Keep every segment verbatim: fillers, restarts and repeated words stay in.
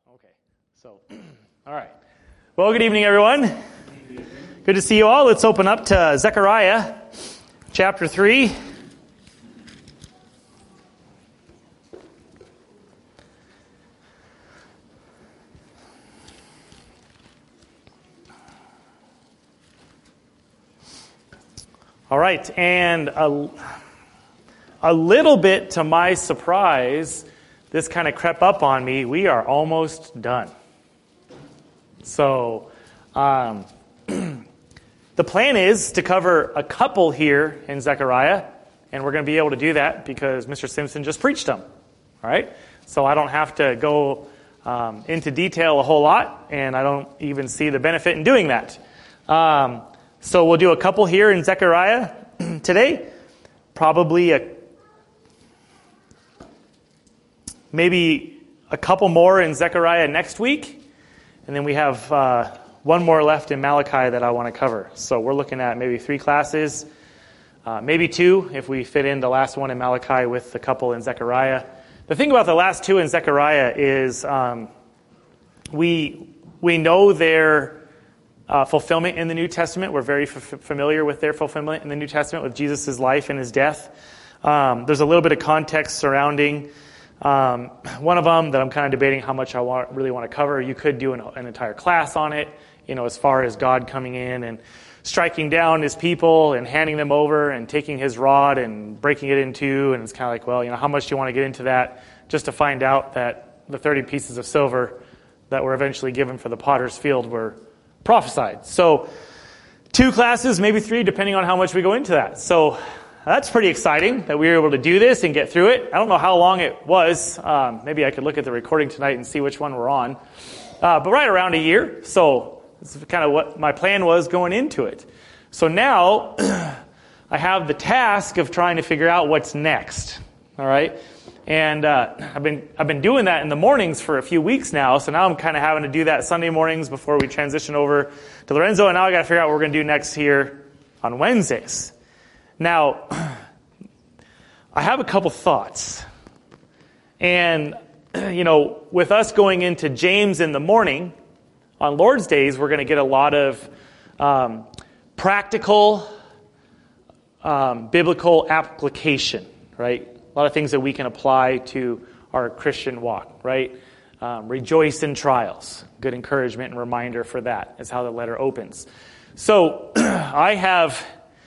Okay, so, all right. Well, good evening, everyone. Good to see you all. Let's open up to Zechariah chapter three. All right, and a, a little bit to my surprise, this kind of crept up on me. We are almost done. So, um, the plan is to cover a couple here in Zechariah, and we're going to be able to do that because Mister Simpson just preached them. All right? So I don't have to go um, into detail a whole lot, and I don't even see the benefit in doing that. Um, so we'll do a couple here in Zechariah today, probably a maybe a couple more in Zechariah next week, and then we have uh, one more left in Malachi that I want to cover. So we're looking at maybe three classes, uh, maybe two if we fit in the last one in Malachi with the couple in Zechariah. The thing about the last two in Zechariah is um, we we know their uh, fulfillment in the New Testament. We're very f- familiar with their fulfillment in the New Testament with Jesus' life and his death. Um, there's a little bit of context surrounding Um, one of them that I'm kind of debating how much I want, really want to cover. You could do an, an entire class on it, you know, as far as God coming in and striking down his people and handing them over and taking his rod and breaking it in two. And it's kind of like, well, you know, how much do you want to get into that just to find out that the thirty pieces of silver that were eventually given for the potter's field were prophesied. So two classes, maybe three, depending on how much we go into that. So that's pretty exciting that we were able to do this and get through it. I don't know how long it was. Um, maybe I could look at the recording tonight and see which one we're on. Uh, but right around a year. So this is kind of what my plan was going into it. So now I have the task of trying to figure out what's next. All right. And uh, I've been I've been doing that in the mornings for a few weeks now. So now I'm kind of having to do that Sunday mornings before we transition over to Lorenzo. And now I got to figure out what we're going to do next here on Wednesdays. Now, I have a couple thoughts. And, you know, with us going into James in the morning, on Lord's Days, we're going to get a lot of um, practical, um, biblical application, right? A lot of things that we can apply to our Christian walk, right? Um, rejoice in trials. Good encouragement and reminder for that is how the letter opens. So, I have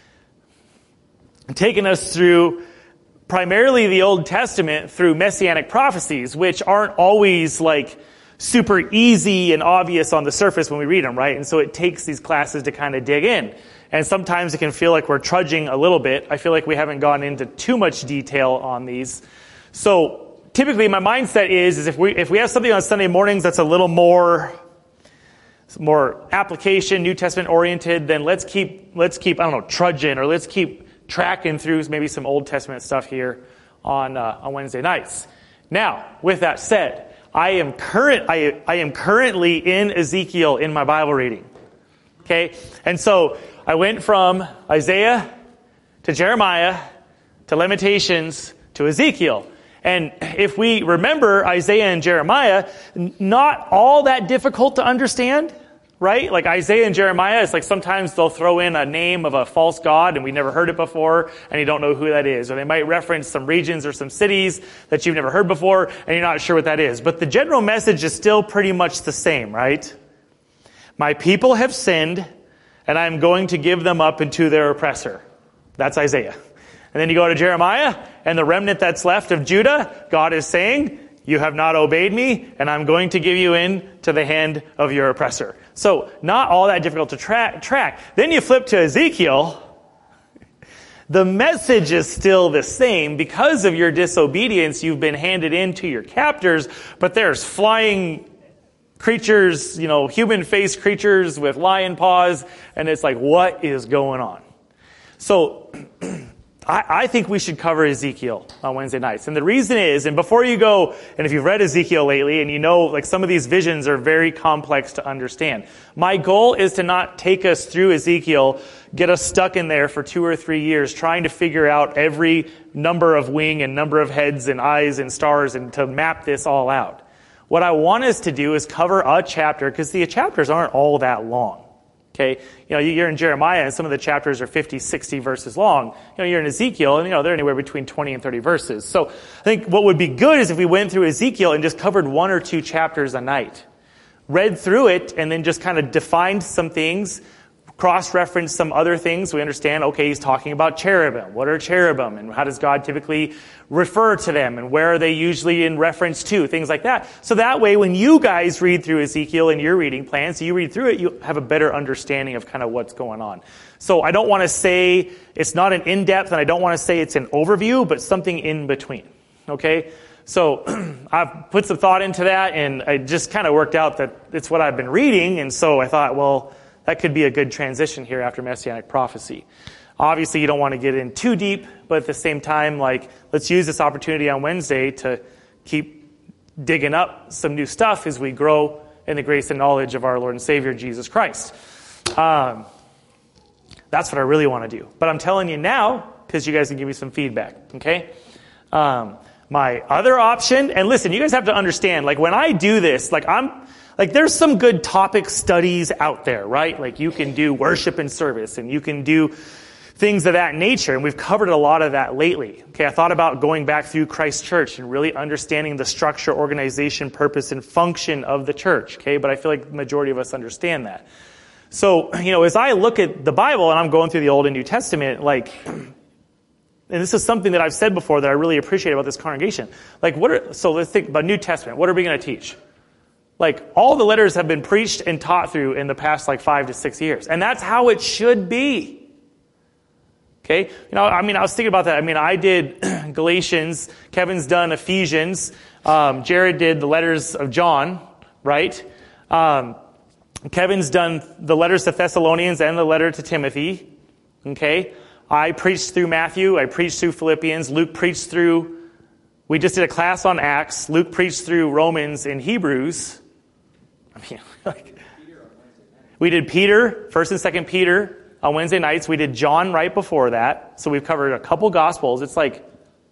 taken us through primarily the Old Testament through messianic prophecies, which aren't always like super easy and obvious on the surface when we read them, right? And so it takes these classes to kind of dig in. And sometimes it can feel like we're trudging a little bit. I feel like we haven't gone into too much detail on these. So typically my mindset is, is if we if we have something on Sunday mornings that's a little more more application, New Testament oriented, then let's keep let's keep I don't know, trudging, or let's keep tracking through maybe some Old Testament stuff here on uh, on Wednesday nights. Now, with that said, I am current. I I am currently in Ezekiel in my Bible reading. Okay, and so I went from Isaiah to Jeremiah to Lamentations to Ezekiel. And if we remember Isaiah and Jeremiah, not all that difficult to understand. Right? Like Isaiah and Jeremiah, it's like sometimes they'll throw in a name of a false god and we never heard it before and you don't know who that is. Or they might reference some regions or some cities that you've never heard before and you're not sure what that is. But the general message is still pretty much the same, right? My people have sinned and I'm going to give them up into their oppressor. That's Isaiah. And then you go to Jeremiah and the remnant that's left of Judah, God is saying, you have not obeyed me, and I'm going to give you in to the hand of your oppressor. So, not all that difficult to tra- track. Then you flip to Ezekiel. The message is still the same. Because of your disobedience, you've been handed in to your captors, but there's flying creatures, you know, human-faced creatures with lion paws, and it's like, what is going on? So, I, I think we should cover Ezekiel on Wednesday nights. And the reason is, and before you go, and if you've read Ezekiel lately, and you know, like some of these visions are very complex to understand. My goal is to not take us through Ezekiel, get us stuck in there for two or three years, trying to figure out every number of wing and number of heads and eyes and stars and to map this all out. What I want us to do is cover a chapter, because the chapters aren't all that long. Okay, you know, you're in Jeremiah and some of the chapters are fifty, sixty verses long. You know, you're in Ezekiel and, you know, they're anywhere between twenty and thirty verses. So I think what would be good is if we went through Ezekiel and just covered one or two chapters a night, read through it and then just kind of defined some things, cross-reference some other things. We understand, okay, he's talking about cherubim. What are cherubim? And how does God typically refer to them? And where are they usually in reference to? Things like that. So that way, when you guys read through Ezekiel in your reading plans, so you read through it, you have a better understanding of kind of what's going on. So I don't want to say it's not an in-depth, and I don't want to say it's an overview, but something in between. Okay? So I've put some thought into that, and it just kind of worked out that it's what I've been reading, and so I thought, well, that could be a good transition here after Messianic prophecy. Obviously, you don't want to get in too deep, but at the same time, like, let's use this opportunity on Wednesday to keep digging up some new stuff as we grow in the grace and knowledge of our Lord and Savior, Jesus Christ. Um, that's what I really want to do. But I'm telling you now, because you guys can give me some feedback, okay? Um, my other option, and listen, you guys have to understand, like, when I do this, like, I'm, Like, there's some good topic studies out there, right? Like, you can do worship and service, and you can do things of that nature, and we've covered a lot of that lately. Okay, I thought about going back through Christ Church and really understanding the structure, organization, purpose, and function of the church, okay? But I feel like the majority of us understand that. So, you know, as I look at the Bible, and I'm going through the Old and New Testament, like, and this is something that I've said before that I really appreciate about this congregation. Like, what are, so let's think about New Testament. What are we going to teach? Like, all the letters have been preached and taught through in the past, like, five to six years. And that's how it should be. Okay? You know, I mean, I was thinking about that. I mean, I did Galatians. Kevin's done Ephesians. Um, Jared did the letters of John, right? Um, Kevin's done the letters to Thessalonians and the letter to Timothy. Okay? I preached through Matthew. I preached through Philippians. Luke preached through... We just did a class on Acts. Luke preached through Romans and Hebrews. I mean, like, we did Peter, First and Second Peter on Wednesday nights. We did John right before that. So we've covered a couple Gospels. It's like,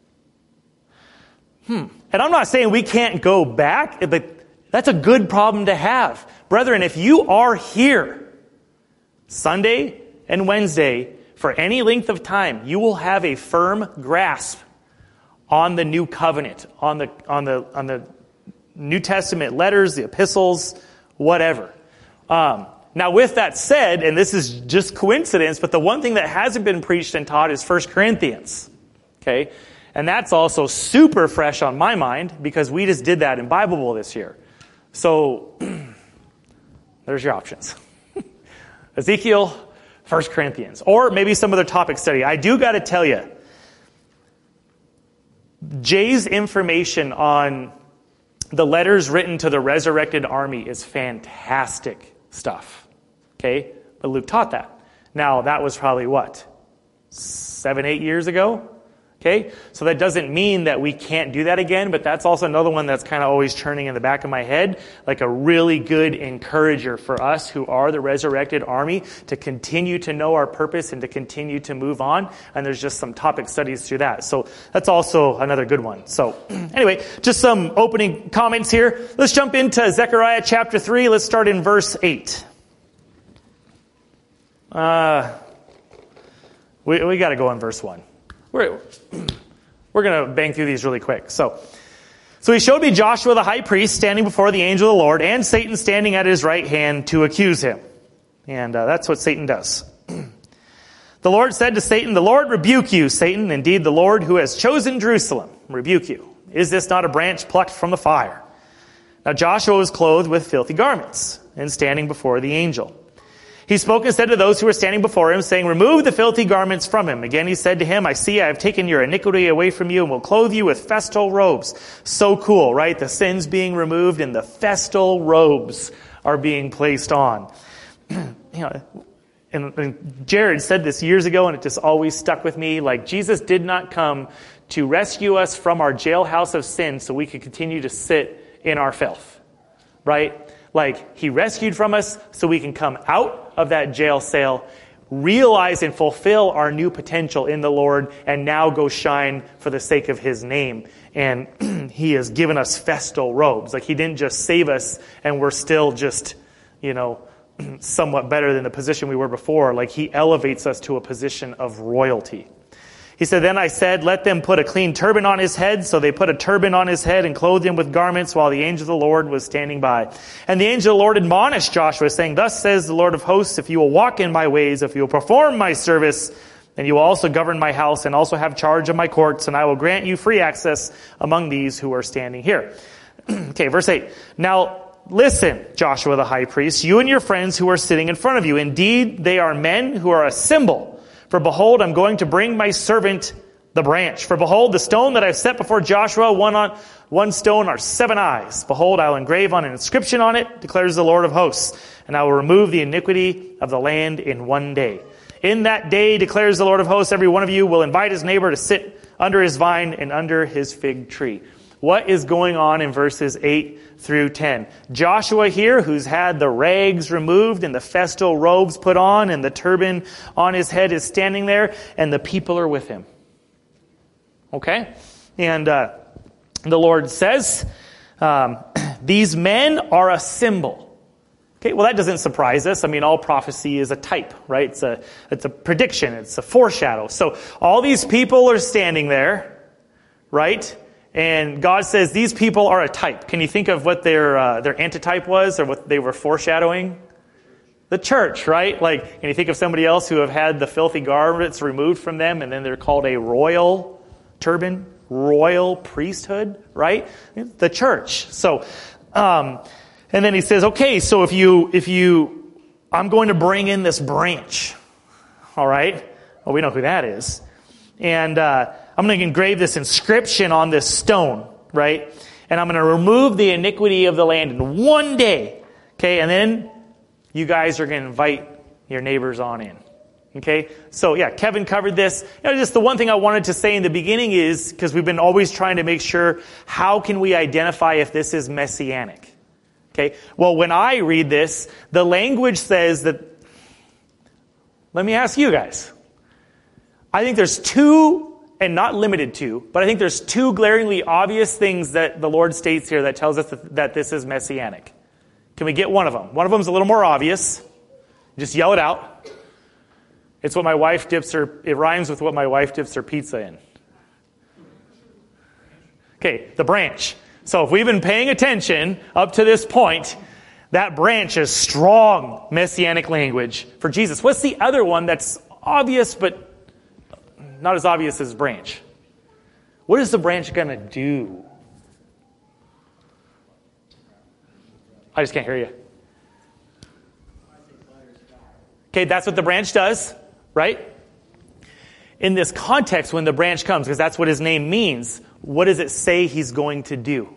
hmm. And I'm not saying we can't go back, but that's a good problem to have. Brethren, if you are here Sunday and Wednesday for any length of time, you will have a firm grasp on the new covenant, on the on the on the New Testament letters, the epistles, whatever. Um, now, with that said, and this is just coincidence, but the one thing that hasn't been preached and taught is First Corinthians. Okay, and that's also super fresh on my mind because we just did that in Bible Bowl this year. So there's your options: Ezekiel, First Corinthians, or maybe some other topic study. I do got to tell you, Jay's information on the letters written to the resurrected army is fantastic stuff. Okay? But Luke taught that. Now, that was probably what? Seven, eight years ago? Okay? So that doesn't mean that we can't do that again, but that's also another one that's kind of always churning in the back of my head, like a really good encourager for us who are the resurrected army to continue to know our purpose and to continue to move on. And there's just some topic studies through that. So that's also another good one. So anyway, just some opening comments here. Let's jump into Zechariah chapter three. Let's start in verse eight. Uh, we, we got to go on verse one. We're, we're going to bang through these really quick. So, so he showed me Joshua the high priest standing before the angel of the Lord and Satan standing at his right hand to accuse him. And uh, that's what Satan does. The Lord said to Satan, "The Lord rebuke you, Satan. Indeed, the Lord who has chosen Jerusalem rebuke you. Is this not a branch plucked from the fire?" Now Joshua was clothed with filthy garments and standing before the angel. He spoke and said to those who were standing before him, saying, "Remove the filthy garments from him." Again he said to him, "I see I have taken your iniquity away from you and will clothe you with festal robes." So cool, right? The sins being removed and the festal robes are being placed on. You know, and, and Jared said this years ago, and it just always stuck with me. Like, Jesus did not come to rescue us from our jailhouse of sin so we could continue to sit in our filth, right? Like, he rescued from us so we can come out of that jail cell, realize and fulfill our new potential in the Lord, and now go shine for the sake of his name. And he has given us festal robes. Like he didn't just save us and we're still just, you know, somewhat better than the position we were before. Like he elevates us to a position of royalty. He said, then I said, let them put a clean turban on his head. So they put a turban on his head and clothed him with garments while the angel of the Lord was standing by. And the angel of the Lord admonished Joshua, saying, thus says the Lord of hosts, if you will walk in my ways, if you will perform my service, then you will also govern my house and also have charge of my courts, and I will grant you free access among these who are standing here. Okay, verse eight. Now listen, Joshua the high priest, you and your friends who are sitting in front of you. Indeed, they are men who are a symbol. For behold, I'm going to bring my servant the branch. For behold, the stone that I've set before Joshua, one on one stone are seven eyes. Behold, I will engrave on an inscription on it, declares the Lord of hosts, and I will remove the iniquity of the land in one day. In that day, declares the Lord of hosts, every one of you will invite his neighbor to sit under his vine and under his fig tree. What is going on in verses eight through ten? Joshua here, who's had the rags removed and the festal robes put on and the turban on his head, is standing there, and the people are with him. Okay? And uh, the Lord says, um, these men are a symbol. Okay, well that doesn't surprise us. I mean, all prophecy is a type, right? It's a, it's a prediction. It's a foreshadow. So all these people are standing there, right? And God says these people are a type. Can you think of what their uh, their antitype was, or what they were foreshadowing? The church, right? Like, can you think of somebody else who have had the filthy garments removed from them, and then they're called a royal turban, royal priesthood, right? The church. So, um, and then he says, okay, so if you if you, I'm going to bring in this branch, all right? Well, we know who that is, and. Uh, I'm going to engrave this inscription on this stone, right? And I'm going to remove the iniquity of the land in one day. Okay, and then you guys are going to invite your neighbors on in. Okay, so yeah, Kevin covered this. You know, just the one thing I wanted to say in the beginning is, because we've been always trying to make sure, how can we identify if this is messianic? Okay, well, when I read this, the language says that, let me ask you guys. I think there's two, and not limited to, but I think there's two glaringly obvious things that the Lord states here that tells us that, that this is messianic. Can we get one of them? One of them is a little more obvious. Just yell it out. It's what my wife dips her, it rhymes with what my wife dips her pizza in. Okay, the branch. So if we've been paying attention up to this point, that branch is strong messianic language for Jesus. What's the other one that's obvious but not as obvious as branch? What is the branch going to do? I just can't hear you. Okay, that's what the branch does, right? In this context, when the branch comes, because that's what his name means, what does it say he's going to do?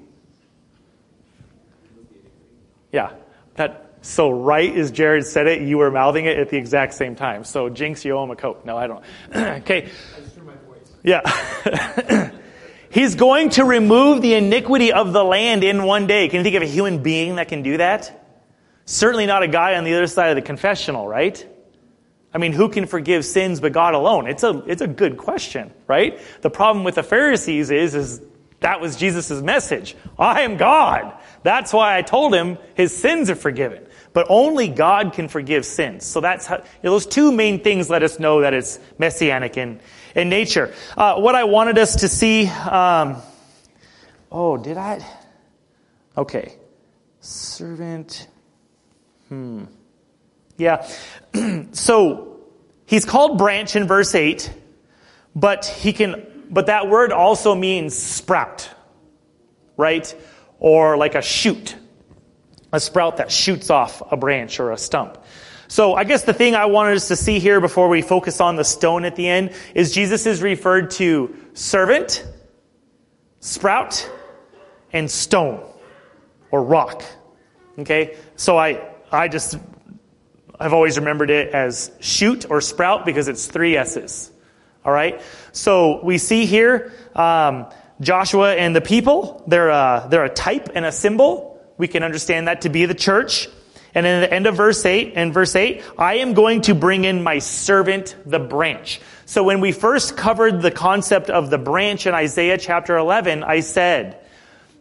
Yeah, that. So right as Jared said it, you were mouthing it at the exact same time. So Jinx, you owe him a Coke. No, I don't. Okay. I just threw my voice. Yeah. He's going to remove the iniquity of the land in one day. Can you think of a human being that can do that? Certainly not a guy on the other side of the confessional, right? I mean, who can forgive sins but God alone? It's a it's a good question, right? The problem with the Pharisees is, is that was Jesus' message. I am God. That's why I told him his sins are forgiven. But only God can forgive sins. So that's how, you know, those two main things let us know that it's messianic in, in nature. Uh, what I wanted us to see, um, oh, did I? Okay. Servant. Hmm. Yeah. So he's called branch in verse eight, but he can, but that word also means sprout, right? Or like a shoot. A sprout that shoots off a branch or a stump. So I guess the thing I wanted us to see here before we focus on the stone at the end is Jesus is referred to servant, sprout, and stone or rock. Okay? So I I just I've always remembered it as shoot or sprout because it's three S's. All right? So we see here um, Joshua and the people, they're a, they're a type and a symbol. We can understand that to be the church. And in the end of verse eight, in verse eight, I am going to bring in my servant, the branch. So when we first covered the concept of the branch in Isaiah chapter eleven, I said,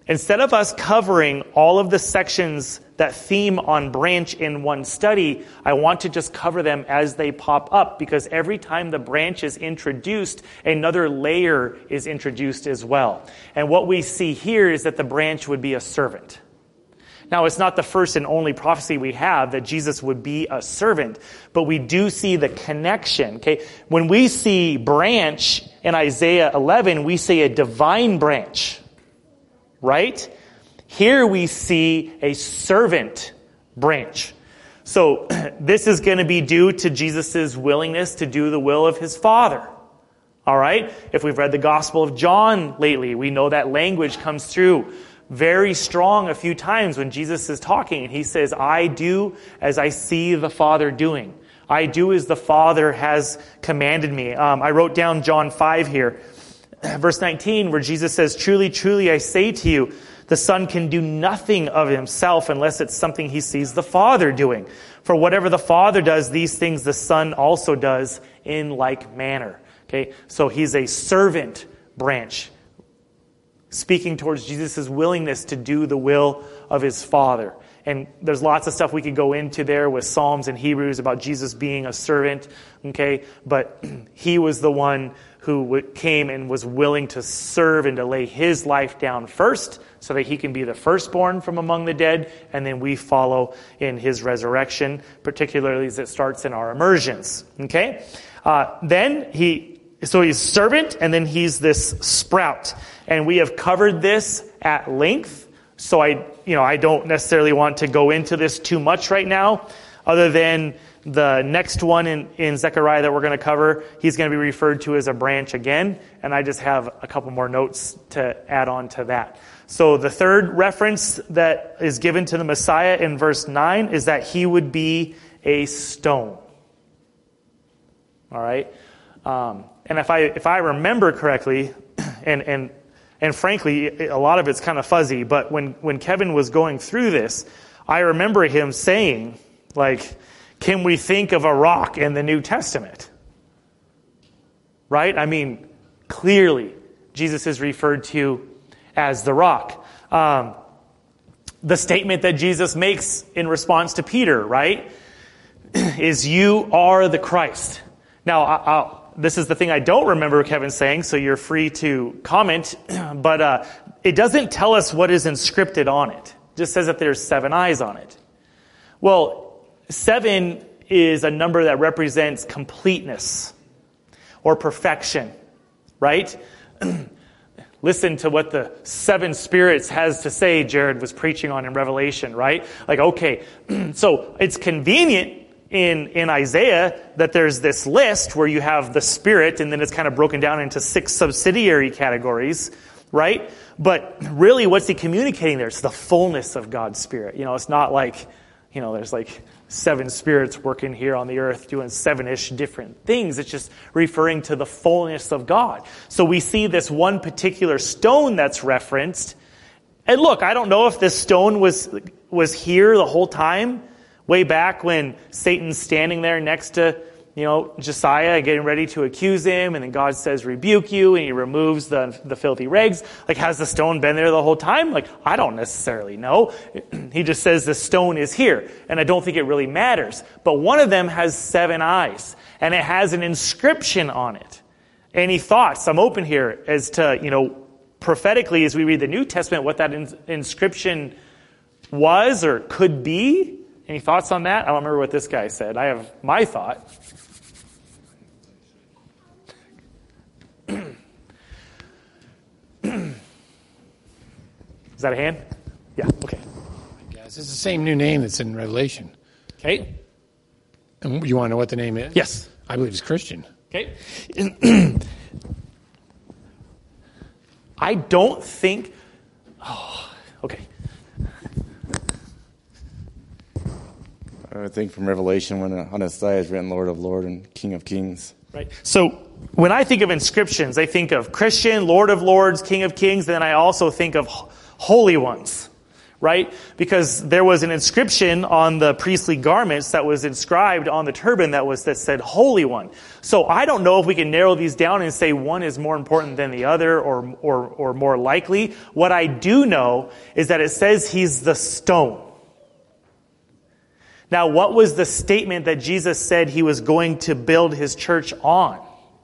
Instead of us covering all of the sections that theme on branch in one study, I want to just cover them as they pop up, because every time the branch is introduced, another layer is introduced as well. And what we see here is that the branch would be a servant. Now, it's not the first and only prophecy we have that Jesus would be a servant, but we do see the connection. Okay, when we see branch in Isaiah eleven, we see a divine branch, right? Here we see a servant branch. So this is going to be due to Jesus' willingness to do the will of his Father. All right? If we've read the Gospel of John lately, we know that language comes through very strong a few times when Jesus is talking, and he says, I do as I see the Father doing. I do as the Father has commanded me. Um, I wrote down John five here, verse nineteen, where Jesus says, truly, truly, I say to you, the Son can do nothing of himself unless it's something he sees the Father doing. For whatever the Father does, these things the Son also does in like manner. Okay, so he's a servant branch, speaking towards Jesus' willingness to do the will of his Father. And there's lots of stuff we could go into there with Psalms and Hebrews about Jesus being a servant, okay? But he was the one who came and was willing to serve and to lay his life down first so that he can be the firstborn from among the dead, and then we follow in his resurrection, particularly as it starts in our immersions, okay? Uh, then he, so he's servant, and then he's this sprout. And we have covered this at length, so I, you know, I don't necessarily want to go into this too much right now, other than the next one in, in Zechariah that we're going to cover, he's going to be referred to as a branch again, and I just have a couple more notes to add on to that. So the third reference that is given to the Messiah in verse nine is that he would be a stone. All right? Um, and if I if I remember correctly, and and and frankly, a lot of it's kind of fuzzy, but when, when Kevin was going through this, I remember him saying, like, can we think of a rock in the New Testament? Right? I mean, clearly, Jesus is referred to as the rock. Um, the statement that Jesus makes in response to Peter, right, is you are the Christ. Now, I, I'll, this is the thing I don't remember Kevin saying, so you're free to comment, but uh, it doesn't tell us what is inscripted on it. It just says that there's seven eyes on it. Well, seven is a number that represents completeness or perfection, right? Listen to what the seven spirits has to say, Jared was preaching on in Revelation, right? Like, okay, so it's convenient in, in Isaiah that there's this list where you have the Spirit, and then it's kind of broken down into six subsidiary categories, right? But really, what's he communicating there? It's the fullness of God's Spirit. You know, it's not like, you know, there's like seven spirits working here on the earth doing seven-ish different things. It's just referring to the fullness of God. So we see this one particular stone that's referenced. And look, I don't know if this stone was was here the whole time, way back when Satan's standing there next to, you know, Josiah, getting ready to accuse him, and then God says, rebuke you, and he removes the, the filthy rags. Like, has the stone been there the whole time? Like, I don't necessarily know. He just says the stone is here, and I don't think it really matters. But one of them has seven eyes, and it has an inscription on it. Any thoughts? I'm open here as to, you know, prophetically, as we read the New Testament, what that in- inscription was or could be. Any thoughts on that? I don't remember what this guy said. I have my thought. Is that a hand? Yeah, okay. Yes, it's the same new name that's in Revelation. Okay. And you want to know what the name is? Yes. I believe it's Christian. Okay. I don't think... Oh, okay. I think from Revelation when on his thigh is written Lord of Lords and King of Kings. Right. So when I think of inscriptions, I think of Christian, Lord of Lords, King of Kings, and then I also think of holy ones, right? Because there was an inscription on the priestly garments that was inscribed on the turban that was that said Holy One. So I don't know if we can narrow these down and say one is more important than the other or or or more likely. What I do know is that it says he's the stone. Now, what was the statement that Jesus said he was going to build his church on?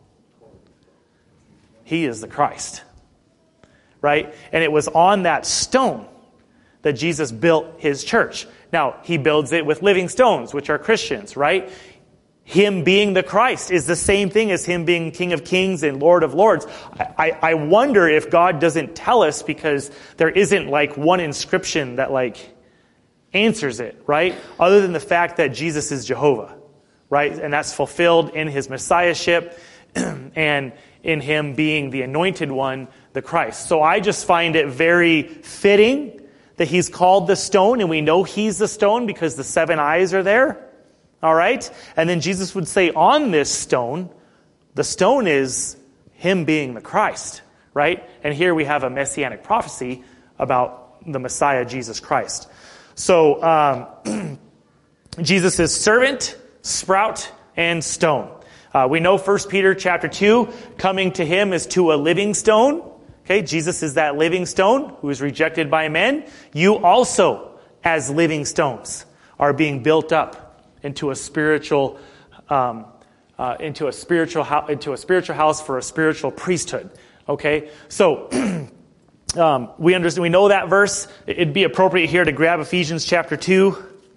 He is the Christ, right? And it was on that stone that Jesus built his church. Now, he builds it with living stones, which are Christians, right? Him being the Christ is the same thing as him being King of Kings and Lord of Lords. I, I wonder if God doesn't tell us because there isn't like one inscription that like answers it, right? Other than the fact that Jesus is Jehovah, right? And that's fulfilled in his messiahship and in him being the anointed one, the Christ. So I just find it very fitting that he's called the stone, and we know he's the stone because the seven eyes are there. All right? And then Jesus would say on this stone, the stone is him being the Christ, right? And here we have a messianic prophecy about the Messiah, Jesus Christ. So, um, Jesus is servant, sprout, and stone. Uh, we know First Peter chapter two, coming to him is to a living stone. Okay, Jesus is that living stone who is rejected by men. You also, as living stones, are being built up into a spiritual, um, uh, into a spiritual, ho- into a spiritual house for a spiritual priesthood. Okay, so. Um, we understand, we know that verse. It'd be appropriate here to grab Ephesians chapter two.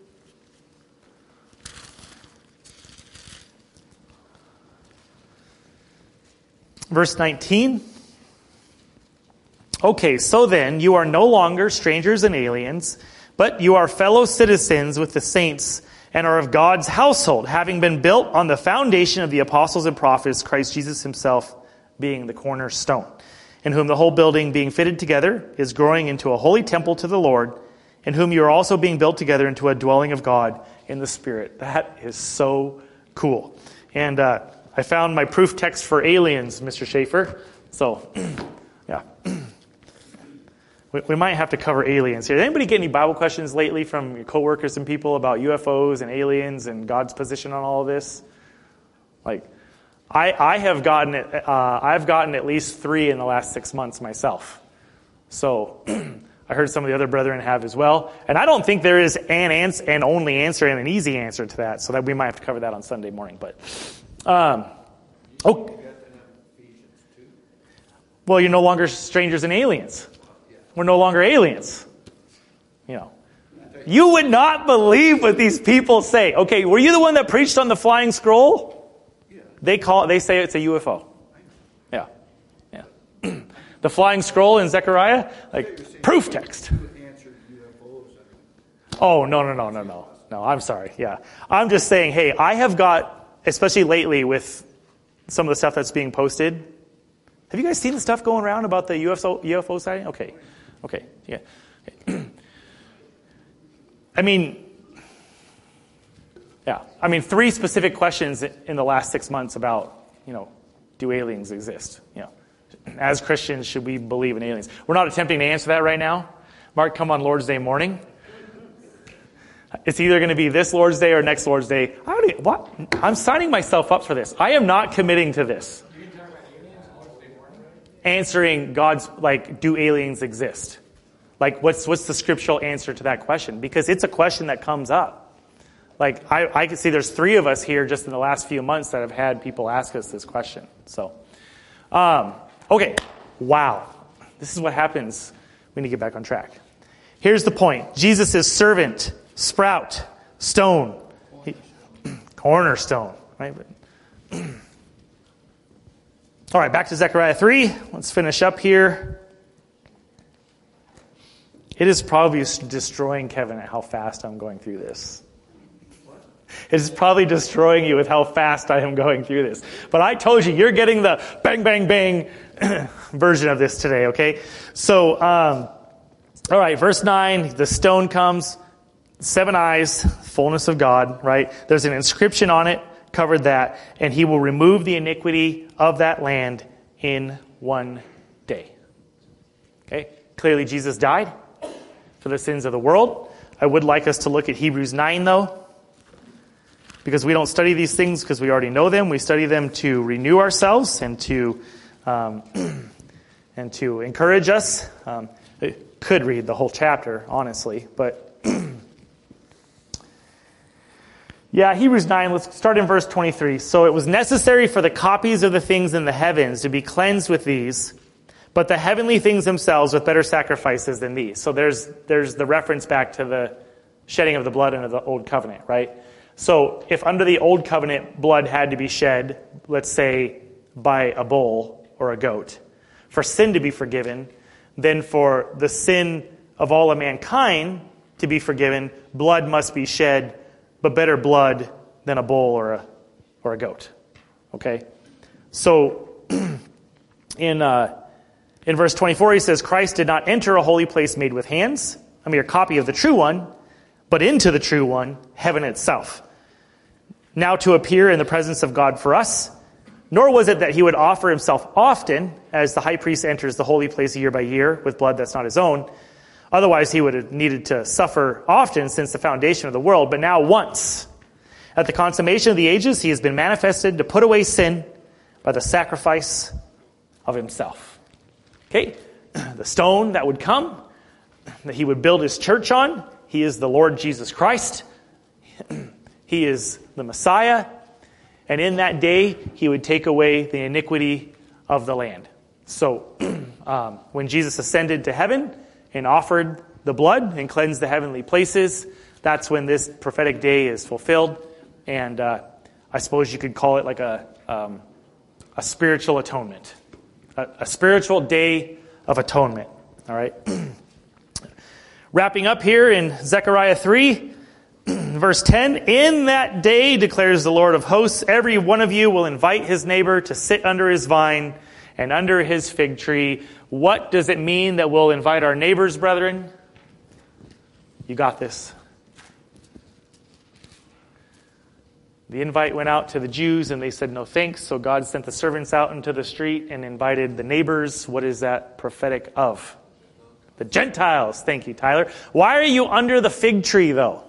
Verse nineteen. Okay, so then you are no longer strangers and aliens, but you are fellow citizens with the saints and are of God's household, having been built on the foundation of the apostles and prophets, Christ Jesus himself being the cornerstone, in whom the whole building being fitted together is growing into a holy temple to the Lord, in whom you are also being built together into a dwelling of God in the Spirit. That is so cool. And uh, I found my proof text for aliens, Mister Schaefer. So, yeah. we, we might have to cover aliens here. Did anybody get any Bible questions lately from your coworkers and people about U F Os and aliens and God's position on all of this? Like, I, I have gotten it. Uh, I've gotten at least three in the last six months myself. So I heard some of the other brethren have as well. And I don't think there is an answer, an only answer, and an easy answer to that. So that we might have to cover that on Sunday morning. But um, oh, well, you're no longer strangers and aliens. We're no longer aliens. You know, you would not believe what these people say. Okay, were you the one that preached on the flying scroll? They call it, they say it's a U F O. Yeah. Yeah. The flying scroll in Zechariah, like proof text. Oh, no, no, no, no, no. No, I'm sorry. Yeah. I'm just saying, hey, I have got, especially lately with some of the stuff that's being posted. Have you guys seen the stuff going around about the U F O, U F O sighting? Okay. Okay. Yeah. Okay. I mean, Yeah, I mean, three specific questions in the last six months about, you know, do aliens exist? You know, as Christians, should we believe in aliens? We're not attempting to answer that right now. Mark, come on Lord's Day morning. It's either going to be this Lord's Day or next Lord's Day. I don't even, what? I'm signing myself up for this. I am not committing to this. Answering God's, like, do aliens exist? Like, what's what's the scriptural answer to that question? Because it's a question that comes up. Like, I, I can see there's three of us here just in the last few months that have had people ask us this question. So, um, okay, wow. This is what happens when you get back on track. Here's the point. Jesus is servant, sprout, stone, he, cornerstone. Right? All right, back to Zechariah three. Let's finish up here. It is probably destroying Kevin at how fast I'm going through this. It is probably destroying you with how fast I am going through this. But I told you, you're getting the bang, bang, bang version of this today, okay? So, um, all right, verse nine, the stone comes, seven eyes, fullness of God, right? There's an inscription on it, covered that, and he will remove the iniquity of that land in one day. Okay? Clearly Jesus died. for the sins of the world. I would like us to look at Hebrews nine, though, because we don't study these things because we already know them. We study them to renew ourselves and to um, and to encourage us. Um, I could read the whole chapter, honestly, but yeah, Hebrews nine, let's start in verse twenty-three. So it was necessary for the copies of the things in the heavens to be cleansed with these, but the heavenly things themselves with better sacrifices than these. So there's there's the reference back to the shedding of the blood under the old covenant, right? So if under the old covenant blood had to be shed, let's say by a bull or a goat, for sin to be forgiven, then for the sin of all of mankind to be forgiven, blood must be shed, but better blood than a bull or a or a goat. Okay? So in uh, in verse twenty-four, he says, Christ did not enter a holy place made with hands, I mean a copy of the true one, but into the true one, heaven itself. Now to appear in the presence of God for us, nor was it that he would offer himself often, as the high priest enters the holy place year by year with blood that's not his own. Otherwise, he would have needed to suffer often since the foundation of the world. But now once, at the consummation of the ages, he has been manifested to put away sin by the sacrifice of himself. Okay? The stone that would come, that he would build his church on, he is the Lord Jesus Christ. He is the Messiah. And in that day, he would take away the iniquity of the land. So, um, when Jesus ascended to heaven and offered the blood and cleansed the heavenly places, that's when this prophetic day is fulfilled. And uh, I suppose you could call it like a um, a spiritual atonement, a, a spiritual day of atonement. All right. Wrapping up here in Zechariah three, verse ten, in that day, declares the Lord of hosts, every one of you will invite his neighbor to sit under his vine and under his fig tree. What does it mean that we'll invite our neighbors, brethren? You got this. The invite went out to the Jews and they said no thanks. So God sent the servants out into the street and invited the neighbors. What is that prophetic of? The Gentiles. Thank you, Tyler. Why are you under the fig tree, though?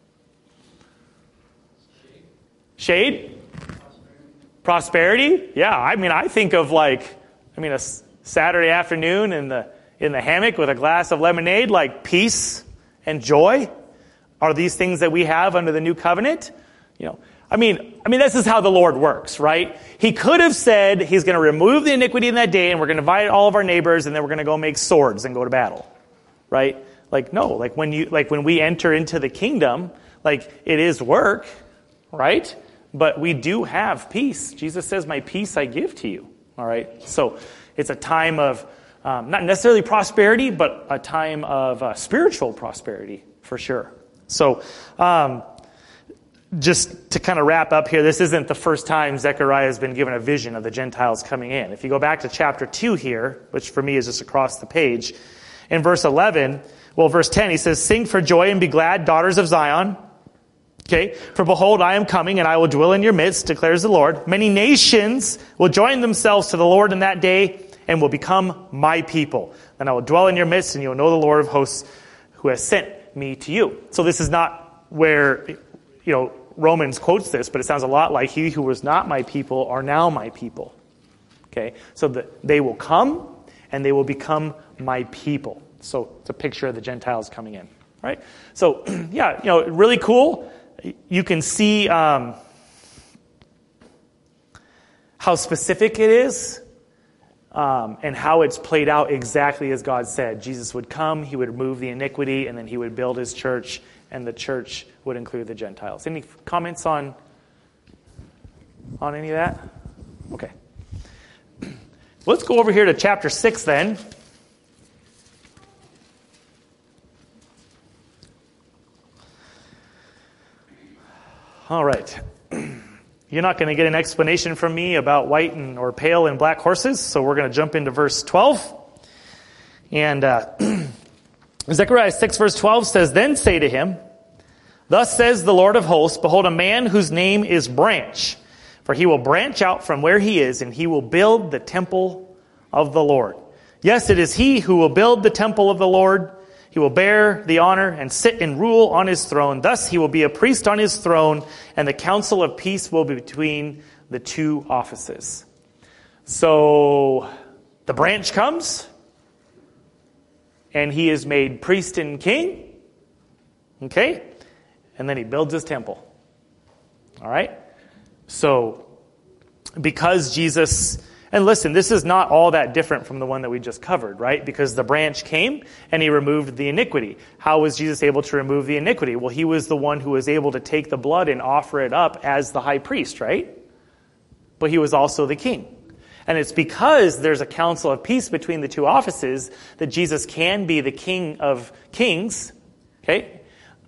Shade? Prosperity? Yeah, I mean, I think of like, I mean, a Saturday afternoon in the in the hammock with a glass of lemonade, like peace and joy. Are these things that we have under the new covenant? You know, I mean, I mean, this is how the Lord works, right? He could have said he's going to remove the iniquity in that day and we're going to invite all of our neighbors and then we're going to go make swords and go to battle, right? Like, no, like when you, like when we enter into the kingdom, like it is work, right? But we do have peace. Jesus says, my peace I give to you, all right? So it's a time of, um, not necessarily prosperity, but a time of uh, spiritual prosperity for sure. So, um, just to kind of wrap up here, this isn't the first time Zechariah has been given a vision of the Gentiles coming in. If you go back to chapter two here, which for me is just across the page, in verse eleven, well, verse ten, he says, sing for joy and be glad, daughters of Zion. Okay, for behold, I am coming and I will dwell in your midst, declares the Lord. Many nations will join themselves to the Lord in that day and will become my people. Then I will dwell in your midst and you will know the Lord of hosts who has sent me to you. So this is not where, you know, Romans quotes this, but it sounds a lot like he who was not my people are now my people. Okay, so the, they will come and they will become my people. So it's a picture of the Gentiles coming in, right? So yeah, you know, really cool. You can see um, how specific it is um, and how it's played out exactly as God said. Jesus would come, he would remove the iniquity, and then he would build his church, and the church would include the Gentiles. Any comments on, on any of that? Okay. Let's go over here to chapter six then. All right. You're not going to get an explanation from me about white and or pale and black horses, so we're going to jump into verse twelve. And uh, Zechariah six verse twelve says, then say to him, thus says the Lord of hosts, behold, a man whose name is Branch, for he will branch out from where he is, and he will build the temple of the Lord. Yes, it is he who will build the temple of the Lord, He will bear the honor and sit and rule on his throne. Thus he will be a priest on his throne, and the council of peace will be between the two offices. So the branch comes, and he is made priest and king. Okay? And then he builds his temple. All right? So, because Jesus... And listen, this is not all that different from the one that we just covered, right? Because the branch came and he removed the iniquity. How was Jesus able to remove the iniquity? Well, he was the one who was able to take the blood and offer it up as the high priest, right? But he was also the king. And it's because there's a council of peace between the two offices that Jesus can be the King of Kings, okay?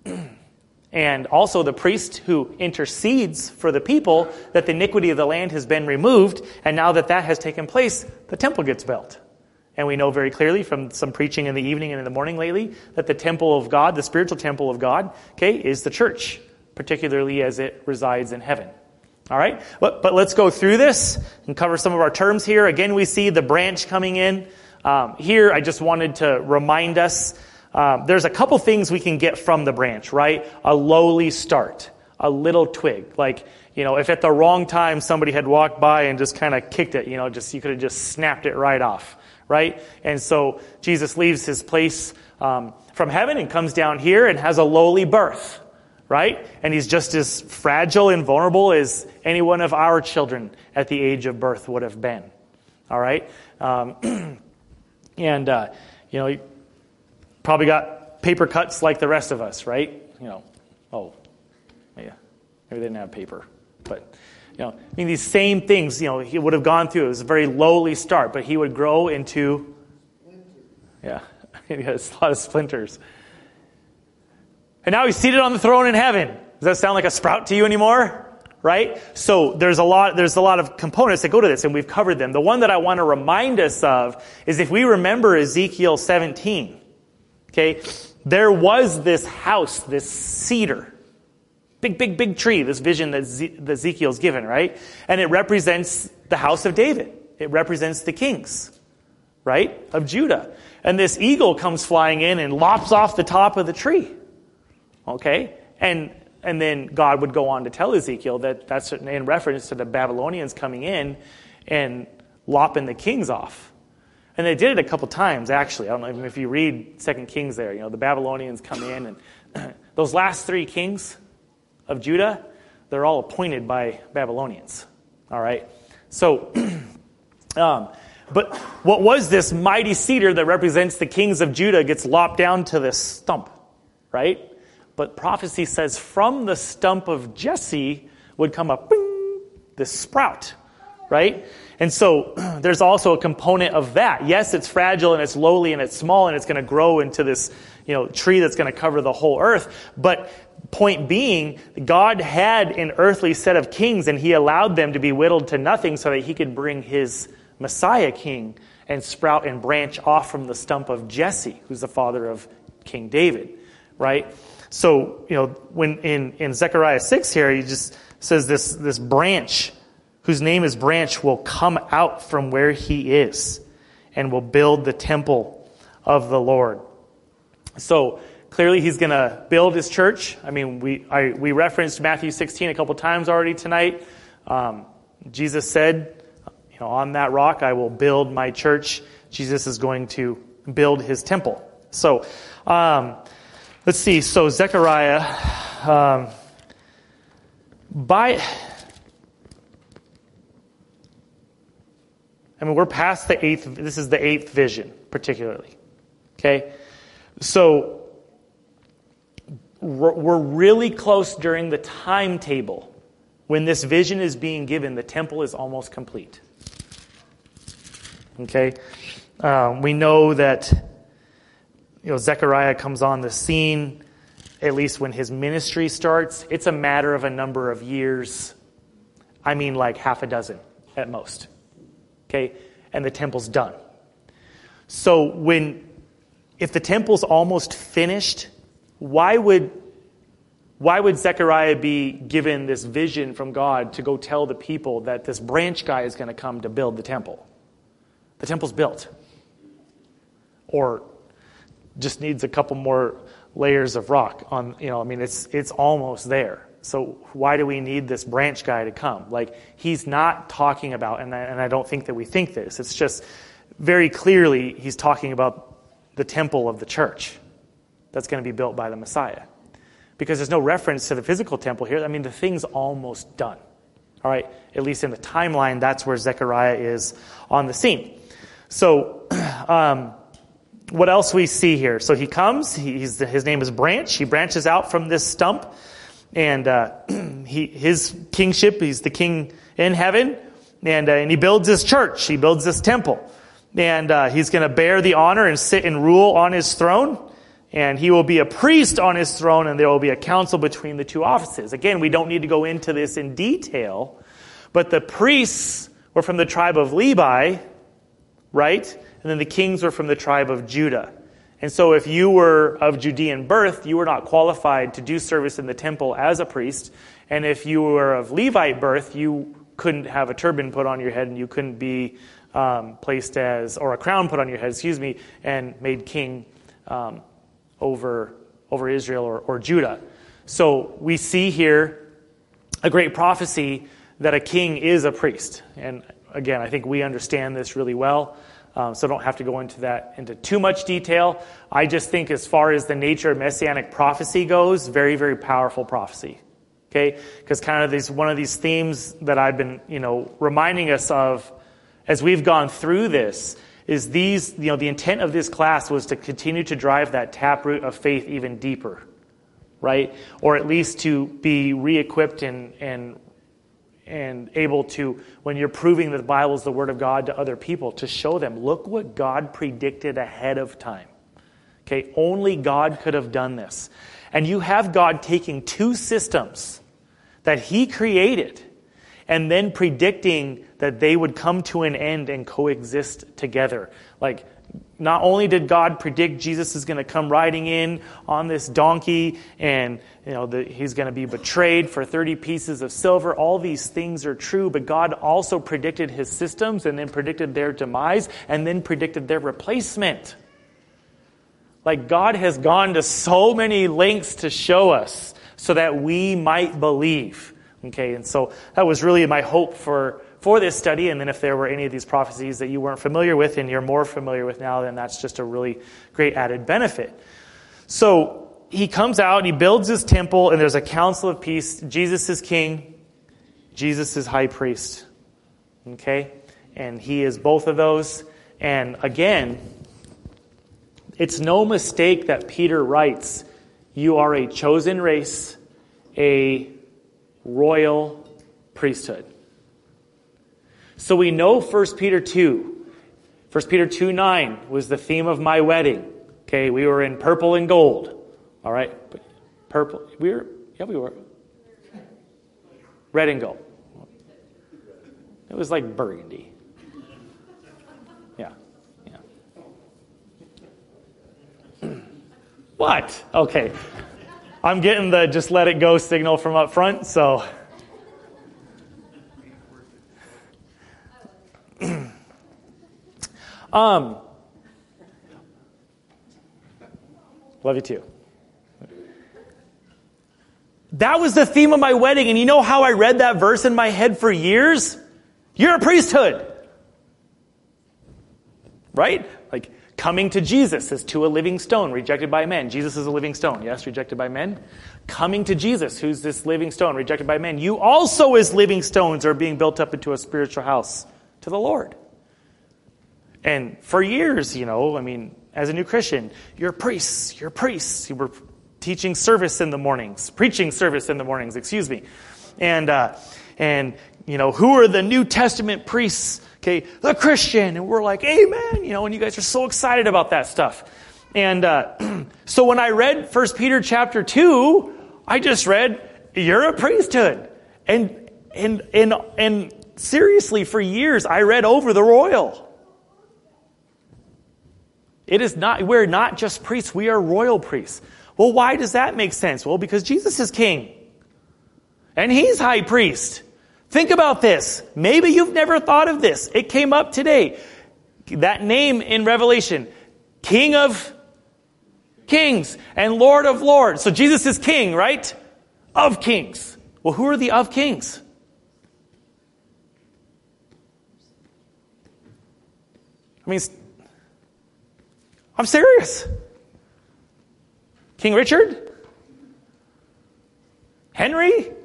And also the priest who intercedes for the people, that the iniquity of the land has been removed. And now that that has taken place, the temple gets built. And we know very clearly from some preaching in the evening and in the morning lately that the temple of God, the spiritual temple of God, okay, is the church, particularly as it resides in heaven. All right? But, but let's go through this and cover some of our terms here. Again, we see the branch coming in. Um, here, I just wanted to remind us Um, there's a couple things we can get from the branch, right? A lowly start, a little twig. Like, you know, if at the wrong time somebody had walked by and just kind of kicked it, you know, just you could have just snapped it right off, right? And so Jesus leaves his place um, from heaven and comes down here and has a lowly birth, right? And he's just as fragile and vulnerable as any one of our children at the age of birth would have been, all right? Um, and, uh, you know, probably got paper cuts like the rest of us, right? You know, oh, yeah, maybe they didn't have paper. But, you know, I mean, these same things, you know, he would have gone through. It was a very lowly start, but he would grow into, yeah, he has a lot of splinters. And now he's seated on the throne in heaven. Does that sound like a sprout to you anymore? Right? So there's a lot, there's a lot of components that go to this, and we've covered them. The one that I want to remind us of is if we remember Ezekiel seventeen, okay, there was this house, this cedar, big, big, big tree, this vision that, Ze- that Ezekiel's given, right? And it represents the house of David. It represents the kings, right, of Judah. And this eagle comes flying in and lops off the top of the tree, okay? And and then God would go on to tell Ezekiel that that's in reference to the Babylonians coming in and lopping the kings off. And they did it a couple times, actually. I don't know if you read Second Kings there. You know, the Babylonians come in, and those last three kings of Judah, they're all appointed by Babylonians. All right? So, um, but what was this mighty cedar that represents the kings of Judah gets lopped down to this stump, right? But prophecy says from the stump of Jesse would come a bing, this sprout, right? And so there's also a component of that. Yes, it's fragile and it's lowly and it's small and it's going to grow into this, you know, tree that's going to cover the whole earth. But point being, God had an earthly set of kings and he allowed them to be whittled to nothing so that he could bring his Messiah king and sprout and branch off from the stump of Jesse, who's the father of King David, right? So, you know, when in, in Zechariah six here, he just says this, this branch whose name is Branch will come out from where he is and will build the temple of the Lord. So clearly he's going to build his church. I mean, we I, we referenced Matthew sixteen a couple times already tonight. Um, Jesus said, you know, on that rock I will build my church. Jesus is going to build his temple. So um, let's see. So Zechariah, um, by... I mean, we're past the eighth, this is the eighth vision, particularly. Okay? So, we're really close during the timetable. When this vision is being given, the temple is almost complete. Okay? Um, we know that, you know, Zechariah comes on the scene, at least when his ministry starts. It's a matter of a number of years. I mean, like half a dozen at most. Okay, and the temple's done. So when, if the temple's almost finished, why would, why would Zechariah be given this vision from God to go tell the people that this branch guy is going to come to build the temple? The temple's built. Or just needs a couple more layers of rock on, you know, I mean, it's it's almost there. So why do we need this branch guy to come? Like, he's not talking about, and I, and I don't think that we think this, it's just very clearly he's talking about the temple of the church that's going to be built by the Messiah. Because there's no reference to the physical temple here. I mean, the thing's almost done. All right, at least in the timeline, that's where Zechariah is on the scene. So, um, what else we see here? So he comes, he's, his name is Branch, he branches out from this stump, and uh, he his kingship, he's the king in heaven, and, uh, and he builds his church, he builds this temple, and uh, he's going to bear the honor and sit and rule on his throne, and he will be a priest on his throne, and there will be a council between the two offices. Again, we don't need to go into this in detail, but the priests were from the tribe of Levi, right? And then the kings were from the tribe of Judah. And so if you were of Judean birth, you were not qualified to do service in the temple as a priest. And if you were of Levite birth, you couldn't have a turban put on your head, and you couldn't be um, placed as, or a crown put on your head, excuse me, and made king um, over, over Israel or, or Judah. So we see here a great prophecy that a king is a priest. And again, I think we understand this really well. Um, so I don't have to go into that into too much detail. I just think as far as the nature of messianic prophecy goes, very, very powerful prophecy. Okay? Because kind of these one of these themes that I've been, you know, reminding us of as we've gone through this is these, you know, the intent of this class was to continue to drive that taproot of faith even deeper, right? Or at least to be re-equipped and and and able to, when you're proving that the Bible is the Word of God to other people, to show them, look what God predicted ahead of time. Okay, only God could have done this. And you have God taking two systems that He created and then predicting that they would come to an end and coexist together. Like, not only did God predict Jesus is going to come riding in on this donkey and, you know, the, he's going to be betrayed for thirty pieces of silver. All these things are true, but God also predicted his systems and then predicted their demise and then predicted their replacement. Like, God has gone to so many lengths to show us so that we might believe. Okay, and so that was really my hope for for this study, and then if there were any of these prophecies that you weren't familiar with and you're more familiar with now, then that's just a really great added benefit. So he comes out and he builds his temple, and there's a council of peace. Jesus is king. Jesus is high priest. Okay? And he is both of those. And again, it's no mistake that Peter writes, you are a chosen race, a royal priesthood. So we know First Peter two. First Peter two nine was the theme of my wedding. Okay, we were in purple and gold. All right, purple. We were, yeah, we were. Red and gold. It was like burgundy. Yeah, yeah. What? Okay. I'm getting the just let it go signal from up front, so... Um, love you too. That was the theme of my wedding, and you know how I read that verse in my head for years? You're a priesthood. Right? Like, coming to Jesus as to a living stone, rejected by men. Jesus is a living stone, yes, rejected by men. Coming to Jesus, who's this living stone, rejected by men. You also as living stones are being built up into a spiritual house to the Lord. And for years, you know, I mean, as a new Christian, you're priests, you're priests. You were teaching service in the mornings, preaching service in the mornings, excuse me. And, uh, and you know, who are the New Testament priests? Okay, the Christian. And we're like, amen, you know, and you guys are so excited about that stuff. And uh, so when I read First Peter chapter two, I just read, you're a priesthood. And, and, and, and seriously, for years, I read over the royal. It is not, we're not just priests, we are royal priests. Well, why does that make sense? Well, because Jesus is king. And he's high priest. Think about this. Maybe you've never thought of this. It came up today. That name in Revelation, King of kings and Lord of lords. So Jesus is king, right? Of kings. Well, who are the of kings? I mean, I'm serious. King Richard? Henry? I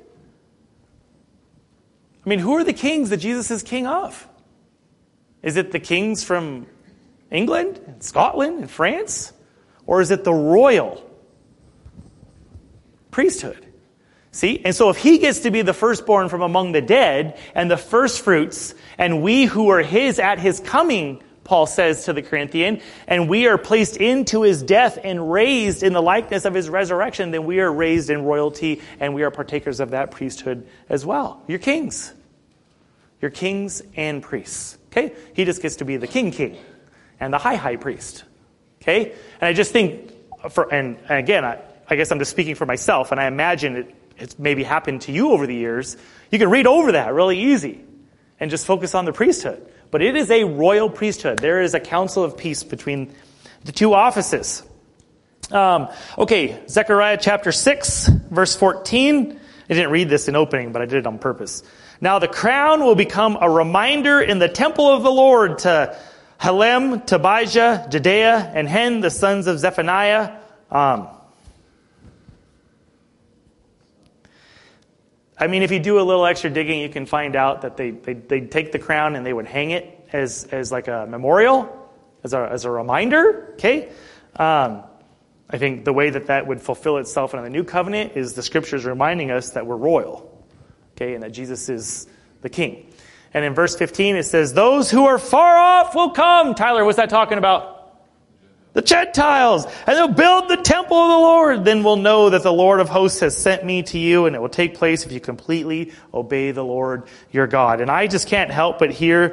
mean, who are the kings that Jesus is king of? Is it the kings from England and Scotland and France? Or is it the royal priesthood? See? And so if he gets to be the firstborn from among the dead and the firstfruits, and we who are his at his coming, Paul says to the Corinthian, and we are placed into his death and raised in the likeness of his resurrection, then we are raised in royalty and we are partakers of that priesthood as well. You're kings. You're kings and priests. Okay? He just gets to be the king king and the high high priest. Okay? And I just think, for and, and again, I, I guess I'm just speaking for myself, and I imagine it, it's maybe happened to you over the years. You can read over that really easy and just focus on the priesthood. But it is a royal priesthood. There is a council of peace between the two offices. Um, okay, Zechariah chapter six, verse fourteen. I didn't read this in opening, but I did it on purpose. Now the crown will become a reminder in the temple of the Lord to Helem, Tobijah, Jedaiah, and Hen, the sons of Zephaniah. Um, I mean, if you do a little extra digging, you can find out that they they they'd take the crown and they would hang it as as like a memorial, as a as a reminder. Okay, um, I think the way that that would fulfill itself in the new covenant is the scriptures reminding us that we're royal, okay, and that Jesus is the King. And in verse fifteen it says, "Those who are far off will come." Tyler, what's that talking about? The Gentiles, and they'll build the temple of the Lord. Then we'll know that the Lord of hosts has sent me to you, and it will take place if you completely obey the Lord your God. And I just can't help but hear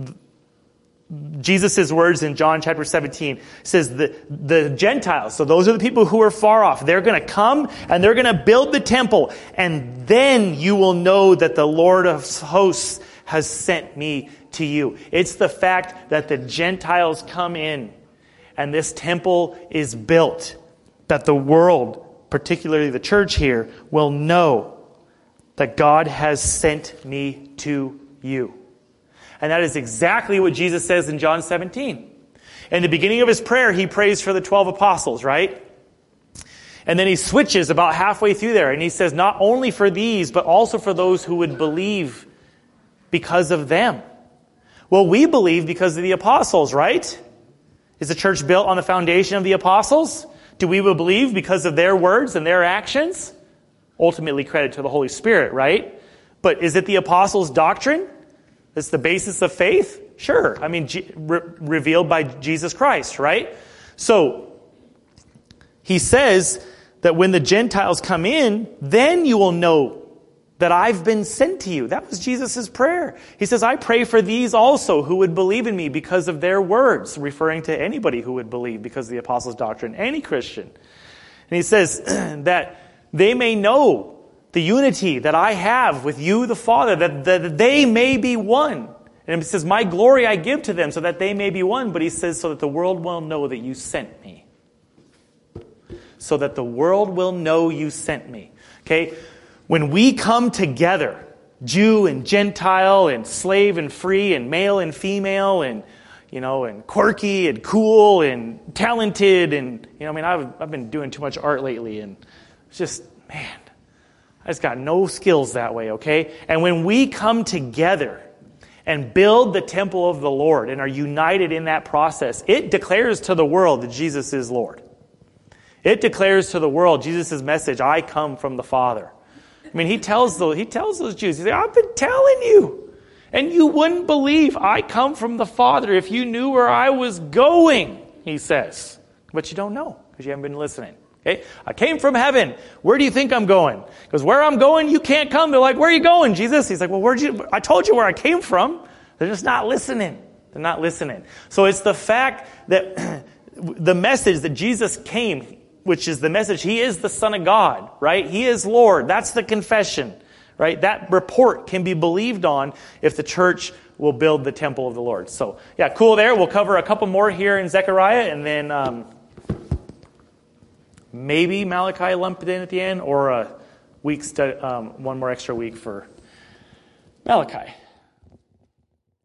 Jesus' words in John chapter seventeen. It says the, the Gentiles, so those are the people who are far off, they're going to come and they're going to build the temple, and then you will know that the Lord of hosts has sent me to you. It's the fact that the Gentiles come in and this temple is built, that the world, particularly the church here, will know that God has sent me to you. And that is exactly what Jesus says in John seventeen. In the beginning of his prayer, he prays for the twelve apostles, right? And then he switches about halfway through there, and he says, not only for these, but also for those who would believe because of them. Well, we believe because of the apostles, right? Is the church built on the foundation of the apostles? Do we believe because of their words and their actions? Ultimately credit to the Holy Spirit, right? But is it the apostles' doctrine that's the basis of faith? Sure. I mean, G- re- revealed by Jesus Christ, right? So, he says that when the Gentiles come in, then you will know that I've been sent to you. That was Jesus' prayer. He says, I pray for these also who would believe in me because of their words, referring to anybody who would believe because of the apostles' doctrine, any Christian. And he says that they may know the unity that I have with you, the Father, that, that they may be one. And he says, my glory I give to them so that they may be one. But he says, so that the world will know that you sent me. So that the world will know you sent me. Okay? When we come together, Jew and Gentile and slave and free and male and female and, you know, and quirky and cool and talented and, you know, I mean, I've, I've been doing too much art lately and it's just, man, I just got no skills that way, okay? And when we come together and build the temple of the Lord and are united in that process, it declares to the world that Jesus is Lord. It declares to the world Jesus' message, I come from the Father. I mean, he tells those, he tells those Jews, he's like, I've been telling you, and you wouldn't believe I come from the Father if you knew where I was going, he says. But you don't know because you haven't been listening. Okay? I came from heaven. Where do you think I'm going? Because where I'm going, you can't come. They're like, where are you going, Jesus? He's like, well, where'd you, I told you where I came from. They're just not listening. They're not listening. So it's the fact that the message that Jesus came, which is the message, he is the Son of God, right? He is Lord. That's the confession, right? That report can be believed on if the church will build the temple of the Lord. So, yeah, cool there. We'll cover a couple more here in Zechariah, and then um, maybe Malachi lumped it in at the end, or a week stu- um, one more extra week for Malachi.